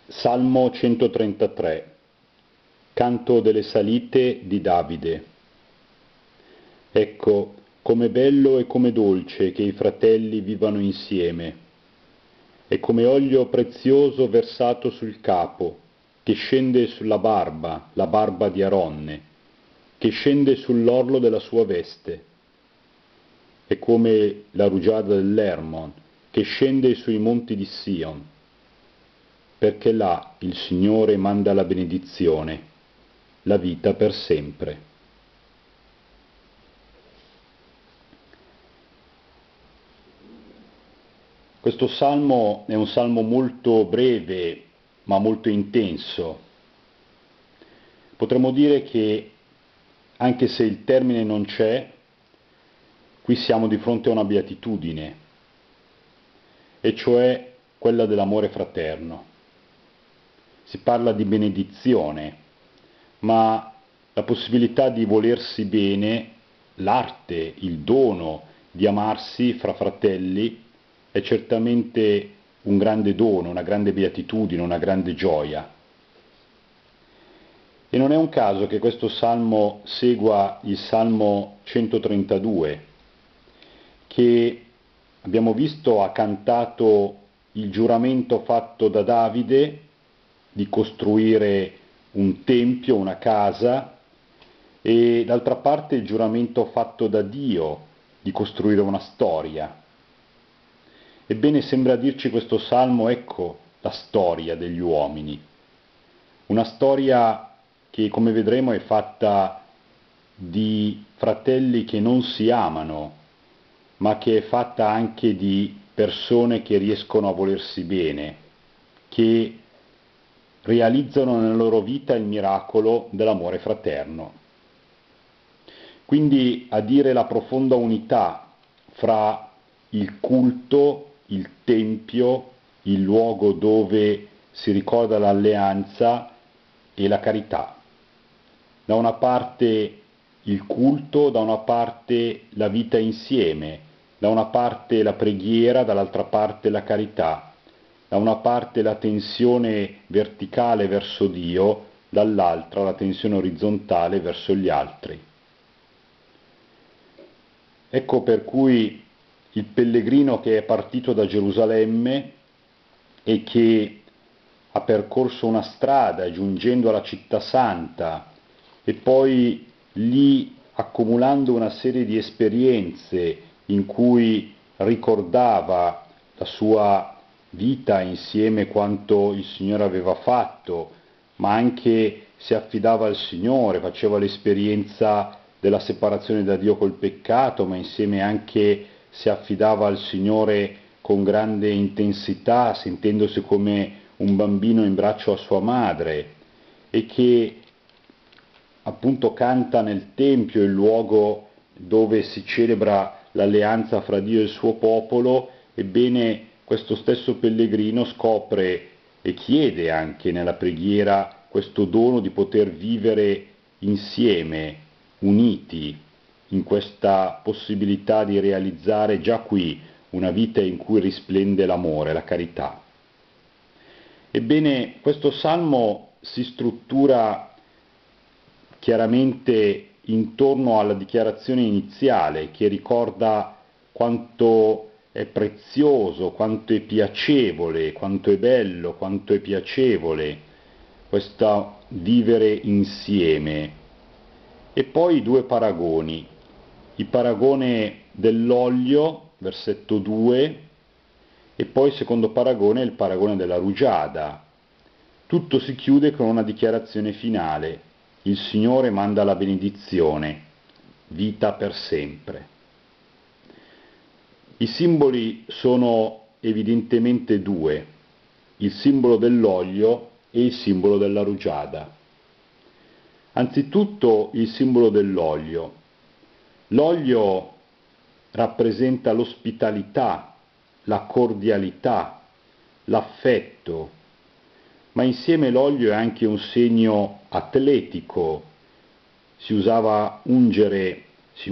Salmo 133. Canto delle salite di Davide. Ecco, come bello e come dolce che i fratelli vivano insieme. È come olio prezioso versato sul capo, che scende sulla barba, la barba di Aronne, che scende sull'orlo della sua veste. È come la rugiada dell'Hermon, che scende sui monti di Sion, perché là il Signore manda la benedizione, la vita per sempre. Questo salmo è un salmo molto breve, ma molto intenso. Potremmo dire che, anche se il termine non c'è, qui siamo di fronte a una beatitudine, e cioè quella dell'amore fraterno. Si parla di benedizione, ma la possibilità di volersi bene, l'arte, il dono di amarsi fra fratelli è certamente un grande dono, una grande beatitudine, una grande gioia. E non è un caso che questo salmo segua il Salmo 132, che abbiamo visto ha cantato il giuramento fatto da Davide di costruire un tempio, una casa, e d'altra parte il giuramento fatto da Dio di costruire una storia. Ebbene, sembra dirci questo salmo, ecco la storia degli uomini. Una storia che, come vedremo, è fatta di fratelli che non si amano, ma che è fatta anche di persone che riescono a volersi bene, che realizzano nella loro vita il miracolo dell'amore fraterno. Quindi, a dire la profonda unità fra il culto, il tempio, il luogo dove si ricorda l'alleanza, e la carità. Da una parte il culto, da una parte la vita insieme, da una parte la preghiera, dall'altra parte la carità, da una parte la tensione verticale verso Dio, dall'altra la tensione orizzontale verso gli altri. Ecco per cui il pellegrino che è partito da Gerusalemme e che ha percorso una strada giungendo alla città santa e poi lì accumulando una serie di esperienze in cui ricordava la sua vita insieme, quanto il Signore aveva fatto, ma anche si affidava al Signore, faceva l'esperienza della separazione da Dio col peccato, ma insieme anche si affidava al Signore con grande intensità, sentendosi come un bambino in braccio a sua madre, e che appunto canta nel Tempio, il luogo dove si celebra l'alleanza fra Dio e il suo popolo. Ebbene, questo stesso pellegrino scopre e chiede anche nella preghiera questo dono di poter vivere insieme, uniti, in questa possibilità di realizzare già qui una vita in cui risplende l'amore, la carità. Ebbene, questo salmo si struttura chiaramente intorno alla dichiarazione iniziale, che ricorda quanto è prezioso, quanto è piacevole, quanto è bello, quanto è piacevole questo vivere insieme. E poi due paragoni: il paragone dell'olio, versetto 2, e poi il secondo paragone è il paragone della rugiada. Tutto si chiude con una dichiarazione finale: il Signore manda la benedizione, vita per sempre. I simboli sono evidentemente due: il simbolo dell'olio e il simbolo della rugiada. Anzitutto il simbolo dell'olio. L'olio rappresenta l'ospitalità, la cordialità, l'affetto, ma insieme l'olio è anche un segno atletico. Si usa ungere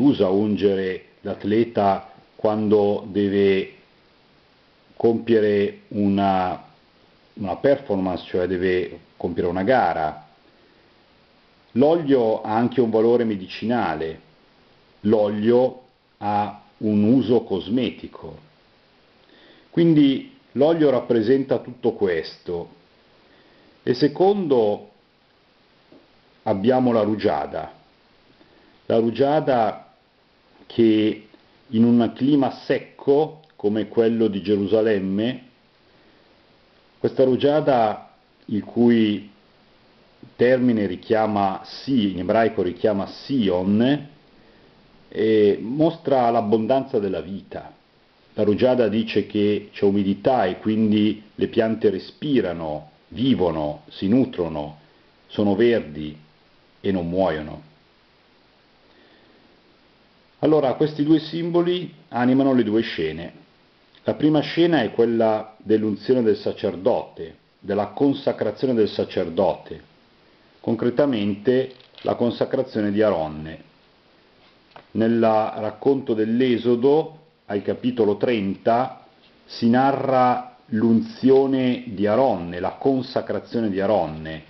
l'atleta quando deve compiere un una performance, cioè deve compiere una gara. L'olio ha anche un valore medicinale, l'olio ha un uso cosmetico. Quindi l'olio rappresenta tutto questo. E secondo abbiamo la rugiada. La rugiada che in un clima secco come quello di Gerusalemme, questa rugiada, il cui termine richiama in ebraico richiama Sion, mostra l'abbondanza della vita. La rugiada dice che c'è umidità e quindi le piante respirano, vivono, si nutrono, sono verdi e non muoiono. Allora, questi due simboli animano le due scene. La prima scena è quella dell'unzione del sacerdote, della consacrazione del sacerdote, concretamente la consacrazione di Aronne. Nel racconto dell'Esodo, al capitolo 30, si narra l'unzione di Aronne, la consacrazione di Aronne.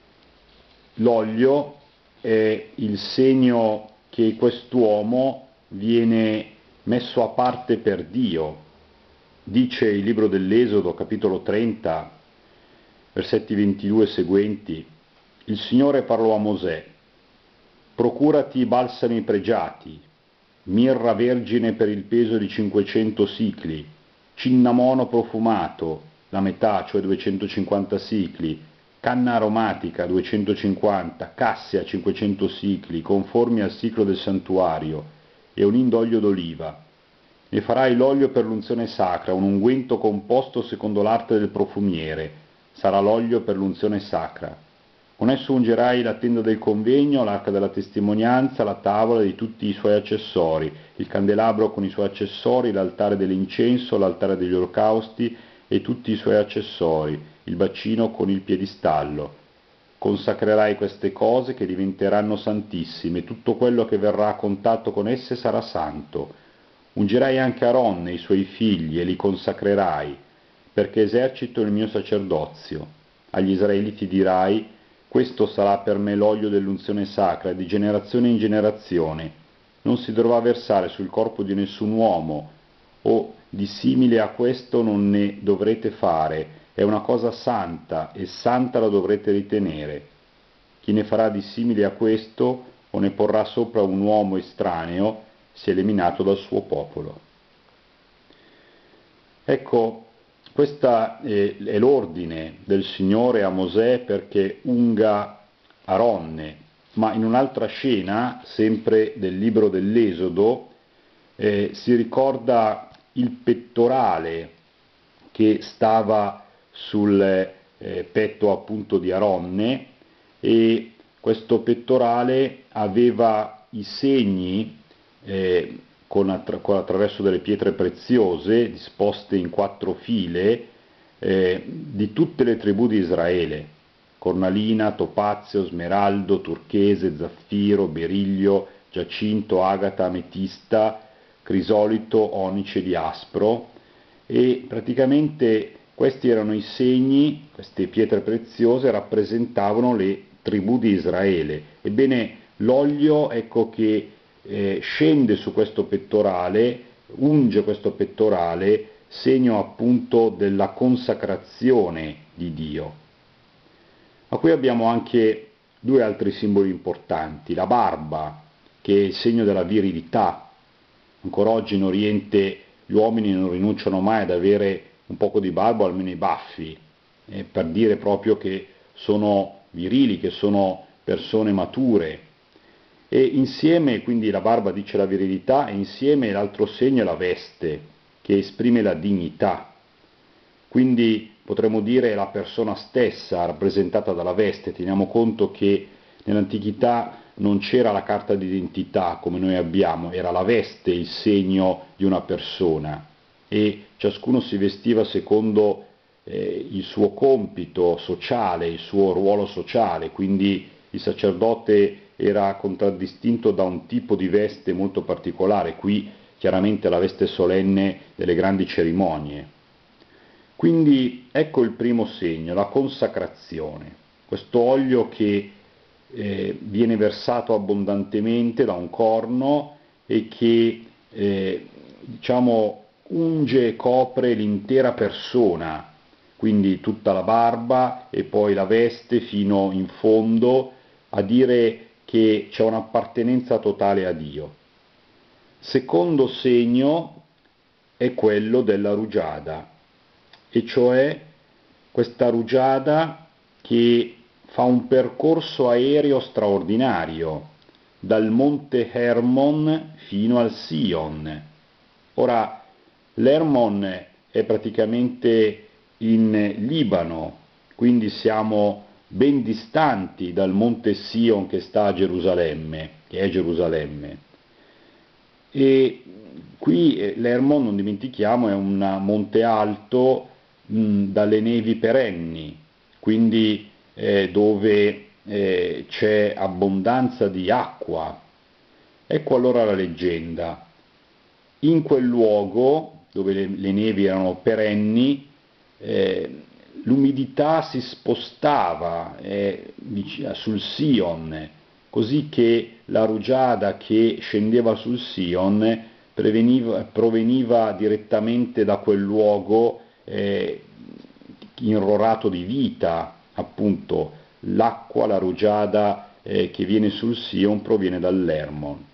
L'olio è il segno che quest'uomo viene messo a parte per Dio. Dice il libro dell'Esodo, capitolo 30, versetti 22 e seguenti: il Signore parlò a Mosè: procurati balsami pregiati, mirra vergine per il peso di 500 sicli, cinnamono profumato, la metà, cioè 250 sicli, canna aromatica 250, cassia 500 sicli, conformi al siclo del santuario, e un hin d'olio d'oliva. Ne farai l'olio per l'unzione sacra, un unguento composto secondo l'arte del profumiere, sarà l'olio per l'unzione sacra. Con esso ungerai la tenda del convegno, l'arca della testimonianza, la tavola di tutti i suoi accessori, il candelabro con i suoi accessori, l'altare dell'incenso, l'altare degli olocausti e tutti i suoi accessori, il bacino con il piedistallo. Consacrerai queste cose che diventeranno santissime, tutto quello che verrà a contatto con esse sarà santo. Ungerai anche Aronne e i suoi figli e li consacrerai, perché esercito il mio sacerdozio. Agli israeliti dirai: questo sarà per me l'olio dell'unzione sacra, di generazione in generazione. Non si dovrà versare sul corpo di nessun uomo, o di simile a questo non ne dovrete fare, è una cosa santa, e santa la dovrete ritenere. Chi ne farà di simile a questo, o ne porrà sopra un uomo estraneo, si è eliminato dal suo popolo. Ecco, questo è l'ordine del Signore a Mosè perché unga Aronne, ma in un'altra scena, sempre del libro dell'Esodo, si ricorda il pettorale che stava sul petto appunto di Aronne, e questo pettorale aveva i segni attraverso delle pietre preziose disposte in 4 file di tutte le tribù di Israele: cornalina, topazio, smeraldo, turchese, zaffiro, beriglio, giacinto, agata, ametista, crisolito, onice, diaspro. E praticamente questi erano i segni, queste pietre preziose rappresentavano le tribù di Israele. Ebbene, l'olio, ecco che scende su questo pettorale, unge questo pettorale, segno appunto della consacrazione di Dio. Ma qui abbiamo anche 2 altri simboli importanti: la barba, che è il segno della virilità. Ancora oggi in Oriente gli uomini non rinunciano mai ad avere un poco di barba o almeno i baffi, per dire proprio che sono virili, che sono persone mature. E insieme, quindi la barba dice la virilità, e insieme l'altro segno è la veste, che esprime la dignità. Quindi potremmo dire la persona stessa rappresentata dalla veste. Teniamo conto che nell'antichità non c'era la carta d'identità come noi abbiamo, era la veste il segno di una persona, e ciascuno si vestiva secondo il suo compito sociale, il suo ruolo sociale. Quindi il sacerdote era contraddistinto da un tipo di veste molto particolare, qui chiaramente la veste solenne delle grandi cerimonie. Quindi ecco il primo segno, la consacrazione. Questo olio che viene versato abbondantemente da un corno e che diciamo unge e copre l'intera persona, quindi tutta la barba e poi la veste fino in fondo, a dire che c'è un'appartenenza totale a Dio. Secondo segno è quello della rugiada, e cioè questa rugiada che fa un percorso aereo straordinario, dal monte Hermon fino al Sion. Ora, l'Hermon è praticamente in Libano, quindi siamo ben distanti dal monte Sion che sta a Gerusalemme, che è Gerusalemme. E qui l'Hermon, non dimentichiamo, è un monte alto dalle nevi perenni, quindi dove c'è abbondanza di acqua. Ecco allora la leggenda. In quel luogo, dove le nevi erano perenni, l'umidità si spostava sul Sion, così che la rugiada che scendeva sul Sion proveniva direttamente da quel luogo inrorato di vita, appunto l'acqua, la rugiada che viene sul Sion proviene dall'Hermon.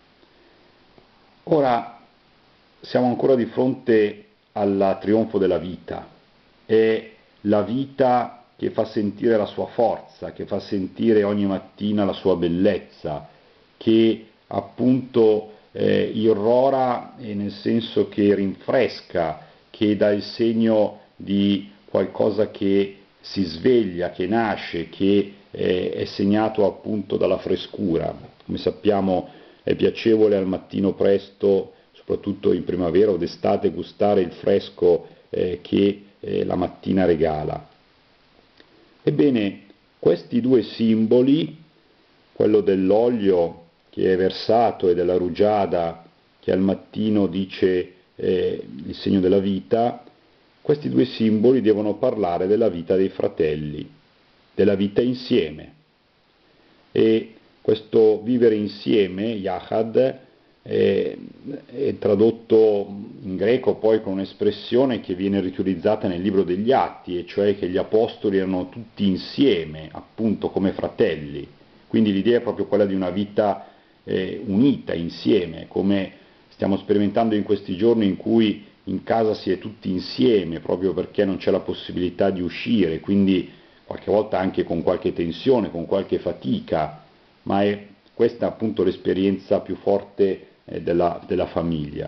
Ora siamo ancora di fronte al trionfo della vita, è la vita che fa sentire la sua forza, che fa sentire ogni mattina la sua bellezza, che appunto irrora nel senso che rinfresca, che dà il segno di qualcosa che si sveglia, che nasce, che è segnato appunto dalla frescura. Come sappiamo è piacevole al mattino presto, soprattutto in primavera o d'estate, gustare il fresco che la mattina regala. Ebbene, questi due simboli, quello dell'olio che è versato e della rugiada che al mattino dice il segno della vita, questi due simboli devono parlare della vita dei fratelli, della vita insieme. E questo vivere insieme, Yachad, è tradotto in greco poi con un'espressione che viene riutilizzata nel libro degli Atti, e cioè che gli apostoli erano tutti insieme, appunto come fratelli. Quindi l'idea è proprio quella di una vita unita, insieme, come stiamo sperimentando in questi giorni in cui in casa si è tutti insieme, proprio perché non c'è la possibilità di uscire, quindi qualche volta anche con qualche tensione, con qualche fatica, ma è questa appunto l'esperienza più forte della famiglia.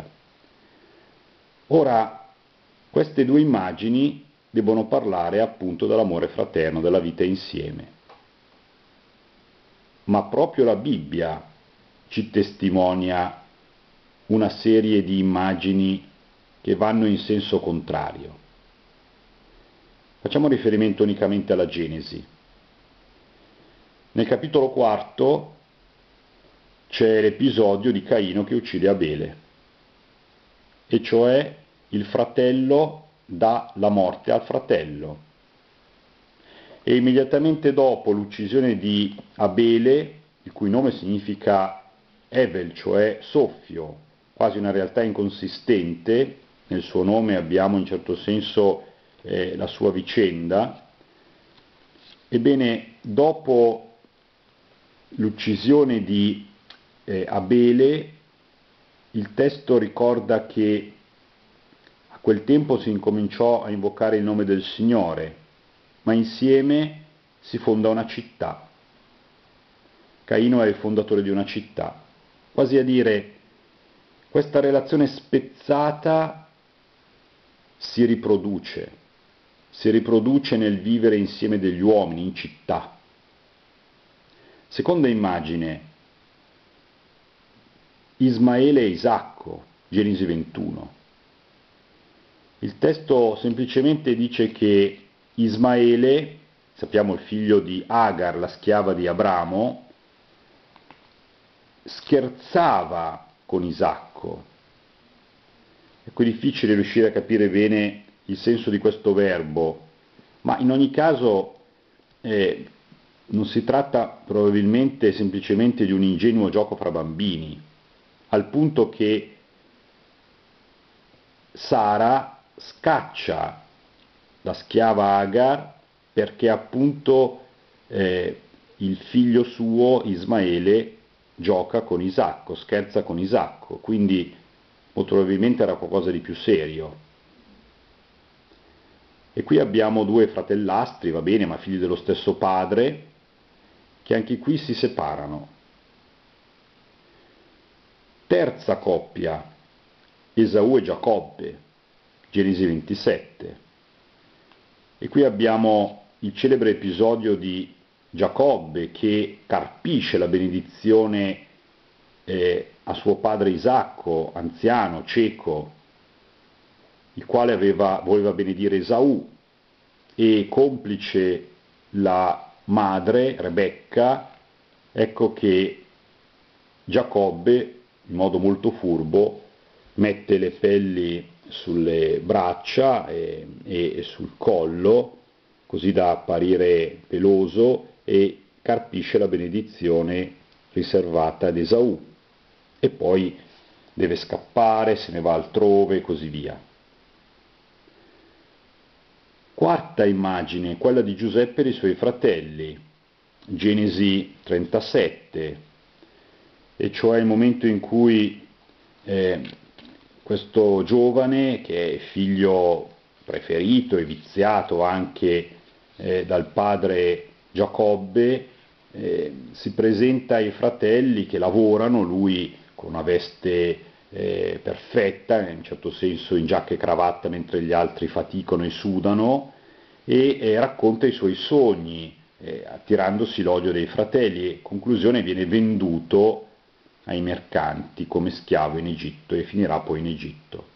Ora, queste due immagini debbono parlare appunto dell'amore fraterno, della vita insieme. Ma proprio la Bibbia ci testimonia una serie di immagini che vanno in senso contrario. Facciamo riferimento unicamente alla Genesi. Nel capitolo 4 c'è l'episodio di Caino che uccide Abele, e cioè il fratello dà la morte al fratello. E immediatamente dopo l'uccisione di Abele, il cui nome significa Evel, cioè soffio, quasi una realtà inconsistente, nel suo nome abbiamo in certo senso la sua vicenda, ebbene dopo l'uccisione di Abele, il testo ricorda che a quel tempo si incominciò a invocare il nome del Signore, ma insieme si fonda una città. Caino è il fondatore di una città, quasi a dire questa relazione spezzata si riproduce nel vivere insieme degli uomini in città. Seconda immagine, Ismaele e Isacco, Genesi 21. Il testo semplicemente dice che Ismaele, sappiamo il figlio di Agar, la schiava di Abramo, scherzava con Isacco. È qui difficile riuscire a capire bene il senso di questo verbo, ma in ogni caso non si tratta probabilmente semplicemente di un ingenuo gioco fra bambini, al punto che Sara scaccia la schiava Agar perché appunto il figlio suo Ismaele gioca con Isacco, scherza con Isacco, quindi molto probabilmente era qualcosa di più serio. E qui abbiamo due fratellastri, va bene, ma figli dello stesso padre, che anche qui si separano. Terza coppia, Esaù e Giacobbe, Genesi 27. E qui abbiamo il celebre episodio di Giacobbe che carpisce la benedizione a suo padre Isacco, anziano, cieco, il quale voleva benedire Esaù, e complice la madre, Rebecca, ecco che Giacobbe, in modo molto furbo, mette le pelli sulle braccia e sul collo, così da apparire peloso, e carpisce la benedizione riservata ad Esaù. E poi deve scappare, se ne va altrove e così via. Quarta immagine, quella di Giuseppe e dei suoi fratelli, Genesi 37, e cioè il momento in cui questo giovane, che è figlio preferito e viziato anche dal padre Giacobbe, si presenta ai fratelli che lavorano, lui con una veste perfetta, in un certo senso in giacca e cravatta, mentre gli altri faticano e sudano, e racconta i suoi sogni, attirandosi l'odio dei fratelli, e conclusione viene venduto ai mercanti come schiavo in Egitto e finirà poi in Egitto.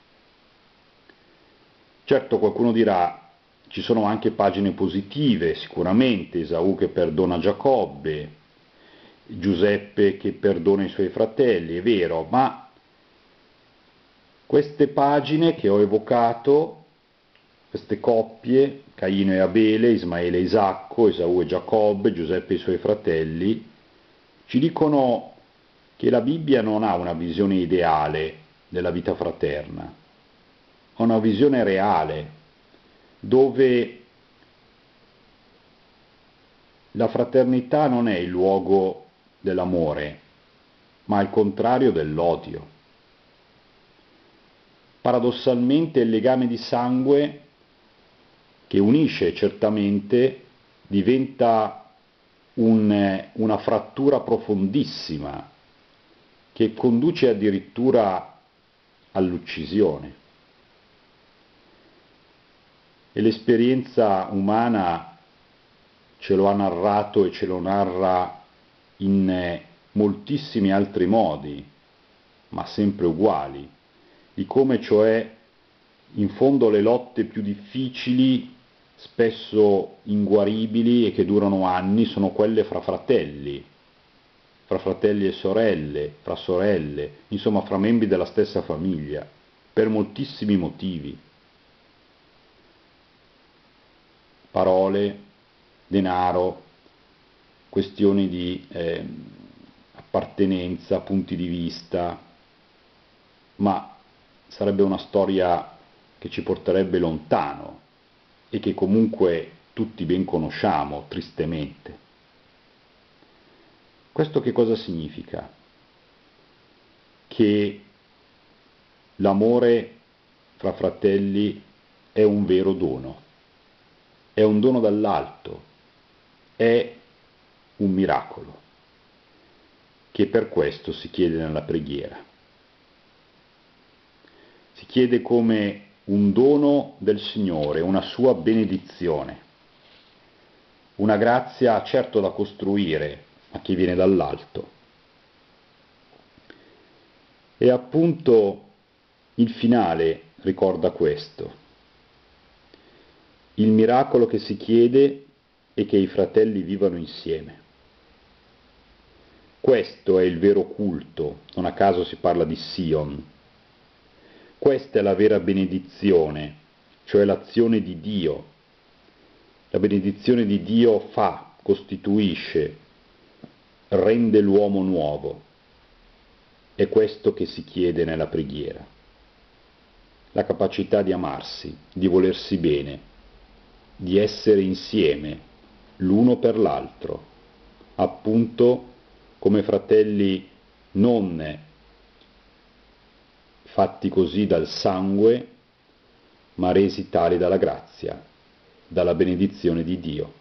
Certo, qualcuno dirà, ci sono anche pagine positive, sicuramente, Esaù che perdona Giacobbe, Giuseppe che perdona i suoi fratelli, è vero, ma queste pagine che ho evocato, queste coppie, Caino e Abele, Ismaele e Isacco, Esaù e Giacobbe, Giuseppe e i suoi fratelli, ci dicono che la Bibbia non ha una visione ideale della vita fraterna, ha una visione reale, dove la fraternità non è il luogo dell'amore, ma al contrario dell'odio. Paradossalmente il legame di sangue che unisce certamente diventa una frattura profondissima che conduce addirittura all'uccisione. E l'esperienza umana ce lo ha narrato e ce lo narra in moltissimi altri modi, ma sempre uguali, di come cioè in fondo le lotte più difficili, spesso inguaribili e che durano anni, sono quelle fra fratelli e sorelle, fra sorelle, insomma fra membri della stessa famiglia, per moltissimi motivi. Parole, denaro, questioni di appartenenza, punti di vista, ma sarebbe una storia che ci porterebbe lontano e che comunque tutti ben conosciamo, tristemente. Questo che cosa significa? Che l'amore fra fratelli è un vero dono, è un dono dall'alto, è un miracolo, che per questo si chiede nella preghiera. Si chiede come un dono del Signore, una sua benedizione, una grazia certo da costruire, ma che viene dall'alto. E appunto il finale ricorda questo. Il miracolo che si chiede è che i fratelli vivano insieme. Questo è il vero culto, non a caso si parla di Sion. Questa è la vera benedizione cioè l'azione di Dio. La benedizione di Dio costituisce, rende l'uomo nuovo. È questo che si chiede nella preghiera. La capacità di amarsi, di volersi bene, di essere insieme, l'uno per l'altro, appunto come fratelli non fatti così dal sangue, ma resi tali dalla grazia, dalla benedizione di Dio.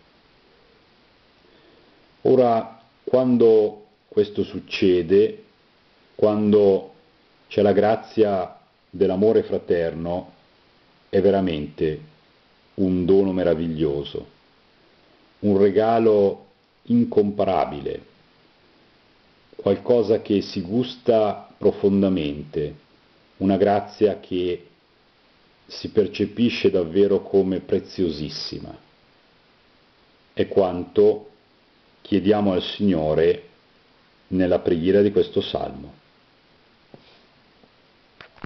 Ora, quando questo succede, quando c'è la grazia dell'amore fraterno, è veramente un dono meraviglioso, un regalo incomparabile, qualcosa che si gusta profondamente, una grazia che si percepisce davvero come preziosissima. È quanto chiediamo al Signore nella preghiera di questo Salmo.